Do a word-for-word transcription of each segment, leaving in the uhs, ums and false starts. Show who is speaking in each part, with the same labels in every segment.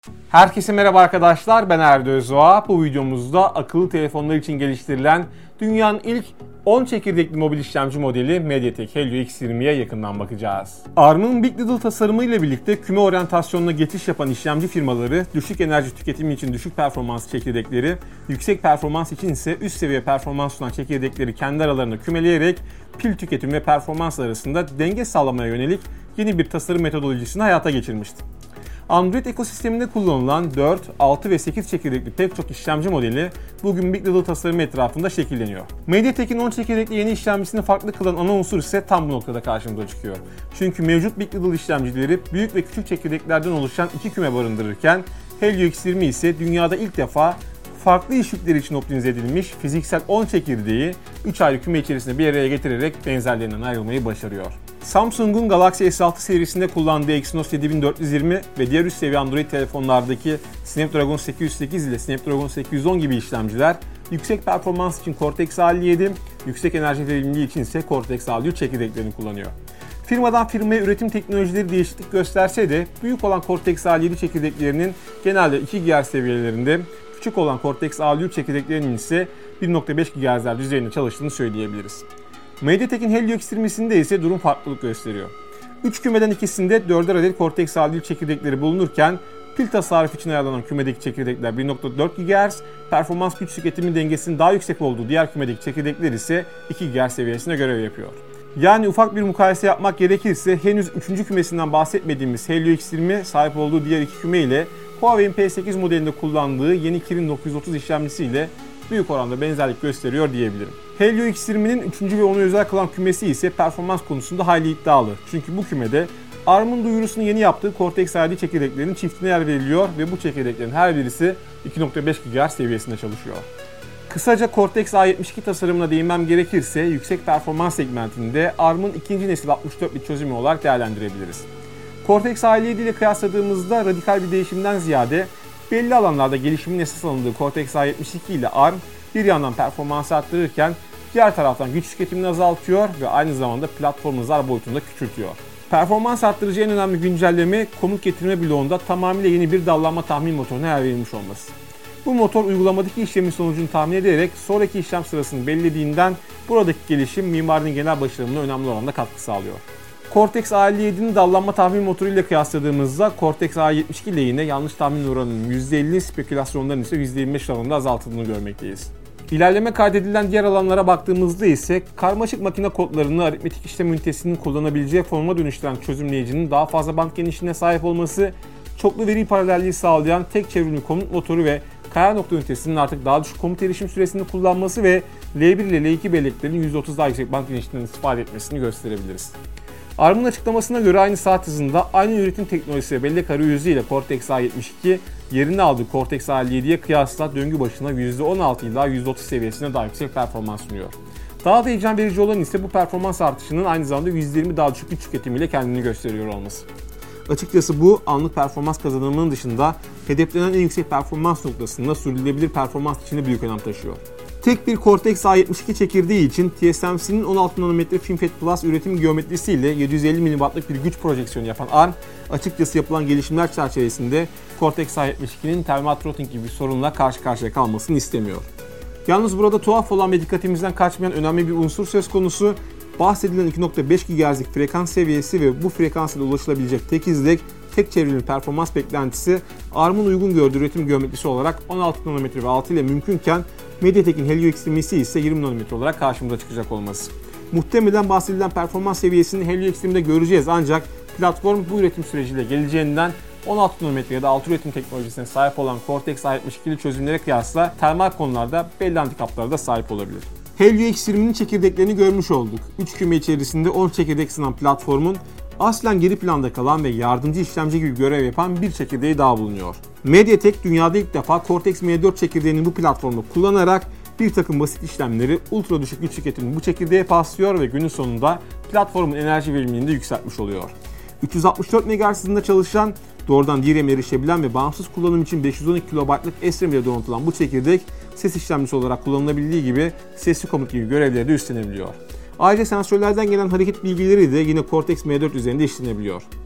Speaker 1: Herkese merhaba arkadaşlar, ben Erdo Özdoğa. Bu videomuzda akıllı telefonlar için geliştirilen dünyanın ilk on çekirdekli mobil işlemci modeli MediaTek Helio X yirmiye yakından bakacağız. A R M'ın Big Little tasarımı ile birlikte küme oryantasyonuna geçiş yapan işlemci firmaları, düşük enerji tüketimi için düşük performans çekirdekleri, yüksek performans için ise üst seviye performans sunan çekirdekleri kendi aralarında kümeleyerek pil tüketimi ve performans arasında denge sağlamaya yönelik yeni bir tasarım metodolojisini hayata geçirmişti. Android ekosisteminde kullanılan dört, altı ve sekiz çekirdekli pek çok işlemci modeli bugün Big Little tasarımı etrafında şekilleniyor. MediaTek'in on çekirdekli yeni işlemcisini farklı kılan ana unsur ise tam bu noktada karşımıza çıkıyor. Çünkü mevcut Big Little işlemcileri büyük ve küçük çekirdeklerden oluşan iki küme barındırırken Helio X yirmi ise dünyada ilk defa farklı iş yükleri için optimize edilmiş fiziksel on çekirdeği üç ayrı küme içerisinde bir araya getirerek benzerlerinden ayrılmayı başarıyor. Samsung'un Galaxy S altı serisinde kullandığı Exynos yedi bin dört yüz yirmi ve diğer üst seviye Android telefonlardaki Snapdragon sekiz yüz sekiz ile Snapdragon sekiz yüz on gibi işlemciler yüksek performans için Cortex A elli yedi, yüksek enerji verimliliği için ise Cortex A elli üç çekirdeklerini kullanıyor. Firmadan firmaya üretim teknolojileri değişiklik gösterse de büyük olan Cortex A elli yedi çekirdeklerinin genelde iki gigahertz seviyelerinde, küçük olan Cortex A elli üç çekirdeklerinin ise bir nokta beş gigahertz düzeyinde çalıştığını söyleyebiliriz. MediaTek'in Helio X yirmisinde ise durum farklılık gösteriyor. üç kümeden ikisinde dörder adet Cortex A elli üç çekirdekleri bulunurken pil tasarrufu için ayarlanan kümedeki çekirdekler bir nokta dört gigahertz, performans güç tüketimi dengesinin daha yüksek olduğu diğer kümedeki çekirdekler ise iki gigahertz seviyesinde görev yapıyor. Yani ufak bir mukayese yapmak gerekirse henüz üçüncü kümesinden bahsetmediğimiz Helio X yirmi sahip olduğu diğer iki küme ile Huawei'in P sekiz modelinde kullandığı yeni Kirin dokuz yüz otuz işlemcisiyle büyük oranda benzerlik gösteriyor diyebilirim. Helio X yirminin üçüncü ve onu özel kılan kümesi ise performans konusunda hayli iddialı. Çünkü bu kümede A R M'ın duyurusunu yeni yaptığı Cortex A elli çekirdeklerinin çiftine yer veriliyor ve bu çekirdeklerin her birisi iki nokta beş gigahertz seviyesinde çalışıyor. Kısaca Cortex A yetmiş iki tasarımına değinmem gerekirse yüksek performans segmentinde A R M'ın ikinci nesil altmış dört bit çözümü olarak değerlendirebiliriz. Cortex A elli yedi ile kıyasladığımızda radikal bir değişimden ziyade belli alanlarda gelişimin esas alındığı Cortex A yetmiş iki ile A R M bir yandan performansı arttırırken diğer taraftan güç tüketimini azaltıyor ve aynı zamanda platform hızlar boyutunda küçültüyor. Performans arttırıcı en önemli güncelleme komut getirme bloğunda tamamıyla yeni bir dallanma tahmin motoruna yer verilmiş olması. Bu motor uygulamadaki işlemin sonucunu tahmin ederek sonraki işlem sırasını belirlediğinden buradaki gelişim mimarinin genel başarımına önemli oranda katkı sağlıyor. Cortex A elli yedi'nin dallanma tahmin motoru ile kıyasladığımızda Cortex A yetmiş iki lehine yanlış tahmin oranının yüzde elli, spekülasyonların ise yüzde yirmi beş oranında azaltıldığını görmekteyiz. İlerleme kaydedilen diğer alanlara baktığımızda ise karmaşık makine kodlarını aritmetik işlem ünitesinin kullanabileceği forma dönüştüren çözümleyicinin daha fazla band genişliğine sahip olması, çoklu veri paralelliği sağlayan tek çevrimli komut motoru ve kaya nokta ünitesinin artık daha düşük komut erişim süresini kullanması ve L bir ile L iki belleklerin yüzde otuz daha yüksek band genişliğinden istifade etmesini gösterebiliriz. A R M'ın açıklamasına göre aynı saat hızında aynı üretim teknolojisi ve bellek arayüzü ile Cortex A yetmiş iki yerini aldığı Cortex A elli yedi'ye kıyasla döngü başına yüzde on altı ila yüzde otuz seviyesinde daha yüksek performans sunuyor. Daha da heyecan verici olan ise bu performans artışının aynı zamanda yüzde yirmi daha düşük güç tüketimiyle kendini gösteriyor olması. Açıkçası bu anlık performans kazanımının dışında hedeflenen en yüksek performans noktasında sürdürülebilir performans için de büyük önem taşıyor. Tek bir Cortex A yetmiş iki çekirdeği için T S M C'nin on altı nanometre FinFET Plus üretim geometrisiyle yedi yüz elli miliwattlık bir güç projeksiyonu yapan A R M, açıkçası yapılan gelişimler çerçevesinde Cortex A yetmiş iki'nin thermal throttling gibi bir sorunla karşı karşıya kalmasını istemiyor. Yalnız burada tuhaf olan ve dikkatimizden kaçmayan önemli bir unsur söz konusu. Bahsedilen iki nokta beş gigahertz'lik frekans seviyesi ve bu frekans ile ulaşılabilecek tek izlek, tek çevrimli performans beklentisi A R M'ın uygun gördüğü üretim geometrisi olarak on altı nanometre ve altı ile mümkünken MediaTek'in Helio X yirmi'si ise yirmi nanometre olarak karşımıza çıkacak olması. Muhtemelen bahsedilen performans seviyesini Helio X yirmi'de göreceğiz ancak platform bu üretim süreciyle geleceğinden on altı nanometre ya da altı üretim teknolojisine sahip olan Cortex A yetmiş iki'li çözümlere kıyasla termal konularda belli handikaplara da sahip olabilir. Helio X yirmi'nin çekirdeklerini görmüş olduk. üç küme içerisinde on çekirdek sunan platformun aslen geri planda kalan ve yardımcı işlemci gibi görev yapan bir çekirdeği daha bulunuyor. MediaTek dünyada ilk defa Cortex M dört çekirdeğini bu platformda kullanarak bir takım basit işlemleri ultra düşük güç tüketimli bu çekirdeğe paslıyor ve günün sonunda platformun enerji verimliliğini de yükseltmiş oluyor. üç yüz altmış dört megahertz hızında çalışan, doğrudan D R M'e erişebilen ve bağımsız kullanım için beş yüz on iki kilobaytlık S R A M ile donatılan bu çekirdek ses işlemcisi olarak kullanılabildiği gibi sesli komut gibi görevleri de üstlenebiliyor. Ayrıca sensörlerden gelen hareket bilgileri de yine Cortex M dört üzerinde işlenebiliyor.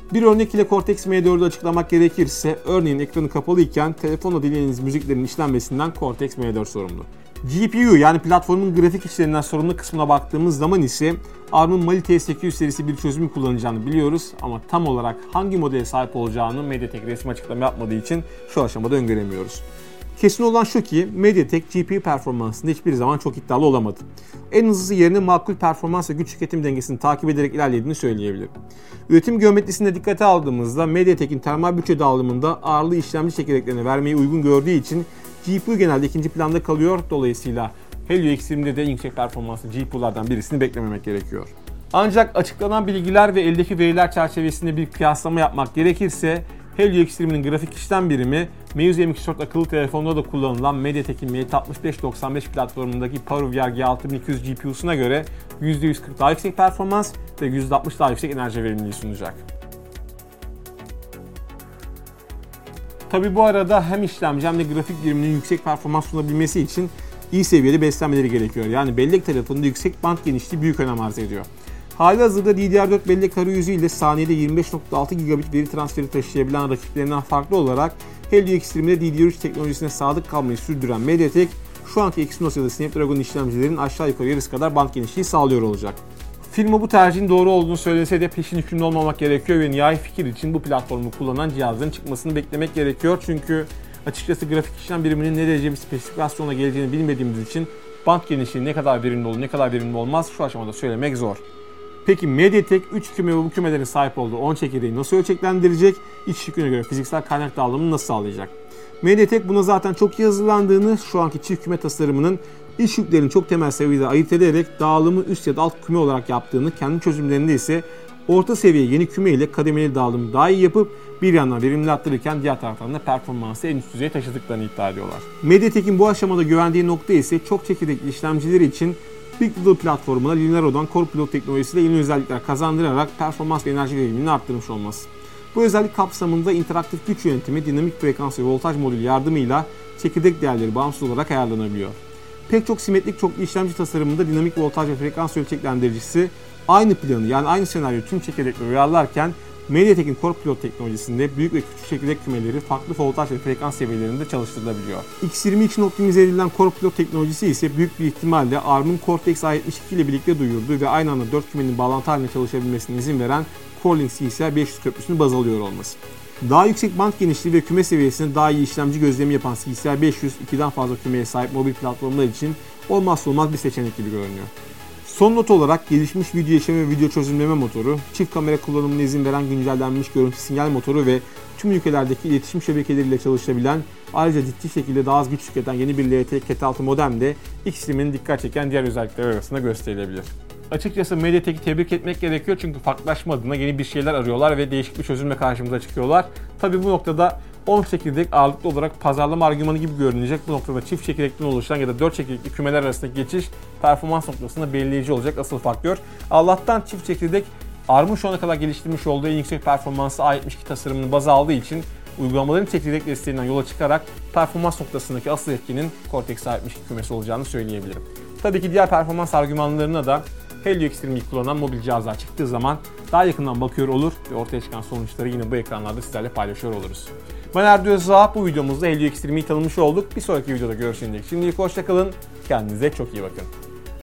Speaker 1: Bir örnek ile Cortex M dördü açıklamak gerekirse, örneğin ekranı kapalı iken telefonla dinlediğiniz müziklerin işlenmesinden Cortex M dört sorumlu. G P U yani platformun grafik işlerinden sorumlu kısmına baktığımız zaman ise A R M'ın Mali T sekiz yüz serisi bir çözüm kullanacağını biliyoruz ama tam olarak hangi modele sahip olacağını MediaTek resmi açıklama yapmadığı için şu aşamada öngöremiyoruz. Kesin olan şu ki MediaTek G P U performansında hiçbir zaman çok iddialı olamadı. En hızlısı yerine makul performans ve güç tüketim dengesini takip ederek ilerlediğini söyleyebilirim. Üretim geometrisine dikkate aldığımızda MediaTek'in termal bütçe dağılımında ağırlığı işlemci çekirdeklerine vermeyi uygun gördüğü için G P U genelde ikinci planda kalıyor. Dolayısıyla Helio X yirmide de en yüksek performanslı G P U'lardan birisini beklememek gerekiyor. Ancak açıklanan bilgiler ve eldeki veriler çerçevesinde bir kıyaslama yapmak gerekirse Helio X yirminin grafik işlem birimi Meizu M X dört akıllı telefonda da kullanılan MediaTek'in M T altmış beş doksan beş platformundaki PowerVR G altı bin iki yüz G P U'suna göre yüzde yüz kırk daha yüksek performans ve yüzde altmış daha yüksek enerji verimliliği sunacak. Tabi bu arada hem işlemci hem de grafik biriminin yüksek performans sunabilmesi için iyi seviyede beslenmeleri gerekiyor. Yani bellek tarafında yüksek band genişliği büyük önem arz ediyor. Halihazırda D D R dört bellek arayüzü ile saniyede yirmi beş nokta altı gigabit veri transferi taşıyabilen rakiplerinden farklı olarak Helio X yirmide D D R üç teknolojisine sadık kalmayı sürdüren MediaTek, şu anki Exynos ya da Snapdragon işlemcilerin aşağı yukarı yarısı kadar band genişliği sağlıyor olacak. Firma bu tercihin doğru olduğunu söylese de peşin hükümlü olmamak gerekiyor ve nihai fikir için bu platformu kullanan cihazların çıkmasını beklemek gerekiyor. Çünkü açıkçası grafik işlem biriminin ne derece bir spesifikasyona geleceğini bilmediğimiz için band genişliği ne kadar verimli olur, ne kadar verimli olmaz şu aşamada söylemek zor. Peki MediaTek üç küme ve bu kümelerin sahip olduğu on çekirdeği nasıl ölçeklendirecek? İç yüküne göre fiziksel kaynak dağılımını nasıl sağlayacak? MediaTek buna zaten çok iyi hazırlandığını, şu anki çift küme tasarımının iç yüklerin çok temel seviyede ayırt ederek dağılımı üst ya da alt küme olarak yaptığını, kendi çözümlerinde ise orta seviye yeni küme ile kademeli dağılımı daha iyi yapıp bir yandan verimli arttırırken diğer taraftan da performansı en üst düzeye taşıdıklarını iddia ediyorlar. MediaTek'in bu aşamada güvendiği nokta ise çok çekirdekli işlemcileri için Big Little platformuna Linearo'dan Core Pilot teknolojisiyle yeni özellikler kazandırarak performans ve enerji verimliliğini arttırmış olması. Bu özellik kapsamında interaktif güç yönetimi, dinamik frekans ve voltaj modülü yardımıyla çekirdek değerleri bağımsız olarak ayarlanabiliyor. Pek çok simetrik çoklu işlemci tasarımında dinamik voltaj ve frekans ölçeklendiricisi aynı planı yani aynı senaryoyu tüm çekirdekleri uyarlarken MediaTek'in Core Pilot teknolojisinde büyük ve küçük çekirdek kümeleri farklı voltaj ve frekans seviyelerinde çalıştırılabiliyor. X yirmi için optimize edilen Core Pilot teknolojisi ise büyük bir ihtimalle A R M'ın Cortex A yetmiş iki ile birlikte duyurduğu ve aynı anda dört kümenin bağlantı halinde çalışabilmesine izin veren Corelink C S I beş yüz köprüsünü baz alıyor olması. Daha yüksek band genişliği ve küme seviyesinde daha iyi işlemci gözlemi yapan C S I beş yüz, ikiden fazla kümeye sahip mobil platformlar için olmazsa olmaz bir seçenek gibi görünüyor. Son not olarak gelişmiş video işleme ve video çözümleme motoru, çift kamera kullanımına izin veren güncellenmiş görüntü sinyal motoru ve tüm ülkelerdeki iletişim şebekeleriyle çalışabilen, ayrıca ciddi şekilde daha az güç tüketen yeni bir L T E Cat altı modem de X yirminin dikkat çeken diğer özellikler arasında gösterilebilir. Açıkçası MediaTek'i tebrik etmek gerekiyor çünkü farklılaşma adına yeni bir şeyler arıyorlar ve değişik bir çözümle karşımıza çıkıyorlar. Tabii bu noktada on çekirdek ağırlıklı olarak pazarlama argümanı gibi görünecek. Bu noktada çift çekirdekten oluşan ya da dört çekirdekli kümeler arasındaki geçiş performans noktasında belirleyici olacak asıl faktör. Allah'tan çift çekirdek A R M'ın şu ana kadar geliştirmiş olduğu en yüksek performanslı A yetmiş iki tasarımını baz aldığı için uygulamaların çekirdek desteğinden yola çıkarak performans noktasındaki asıl etkinin Cortex A yetmiş iki kümesi olacağını söyleyebilirim. Tabii ki diğer performans argümanlarına da Helio X yirmiyi kullanan mobil cihazlar çıktığı zaman daha yakından bakıyor olur ve ortaya çıkan sonuçları yine bu ekranlarda sizlerle paylaşıyor oluruz. Ben Erdo Özağ, bu videomuzda Helio X yirmiyi tanımış olduk. Bir sonraki videoda görüşene dek şimdilik hoşça kalın, kendinize çok iyi bakın.